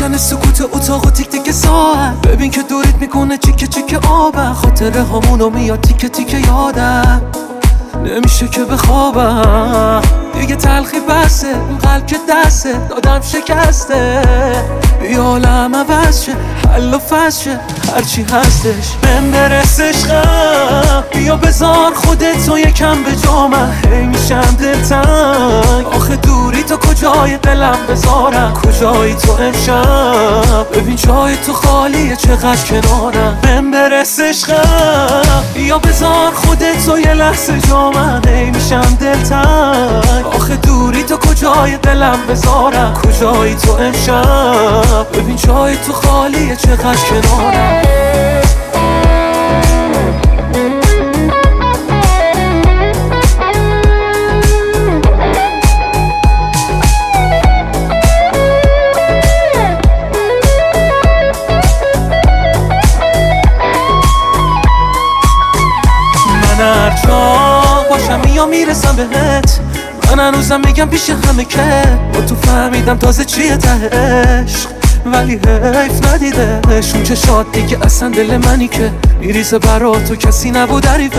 میکنه سکوت اتاق و تیک تیک ساعت. ببین که دورت میکنه چیکه چیکه آبم. خاطره همونو میاد تیکه تیکه یادم، نمیشه که بخوابم دیگه. تلخی بسه اون قلب که دسته دادم شکسته. بیا عالم عوض شه، حل و فصل شه، هرچی هستش بهم برس عشقم. بیا بذار خودتو یکم به جا، من هی میشم دلتنگ. آخه دوری تو کجای دلم بذارم، کجایی تو امشب؟ ببین جای تو خالیه چقدر کنارم. بهم برس عشقم. بیا بذار خودتو یه لحظه جا، من هی میشم دلتنگ. آخه دوری تو کجای دلم بذارم، کجایی تو امشب؟ ببین جای تو خالیه چقدر کنارم. من هر جا باشم یا میرسم بهت، من هنوزم میگم پیش همه که با تو فهمیدم تازه چیه ته عشق. ولی حیف ندیدش اون چشات دیگه، اصلا دل منی که میریزه برا تو کسی نبود حریفش.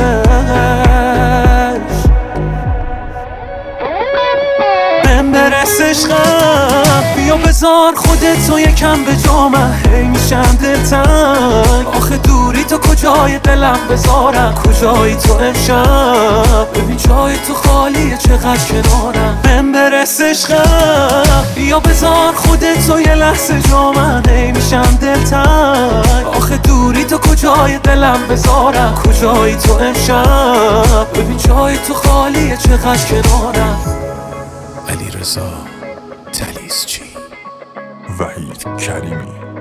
بهم برس عشقم. بیا بذار خودتو یکم به جا، من هی میشم دلتنگ. آخه دوری تو کجای دلم بذارم، کجایی تو امشب؟ ببین جای تو خالیه چقدر کنارم. بهم برس عشقم. بیا بذار خودتو یه لحظه جا، من هی میشم دلتنگ. آخه دوری تو کجای دلم بذارم، کجایی تو امشب؟ ببین جای تو خالیه چقدر کنارم. علیرضا طلیسچی، وحید کریمی.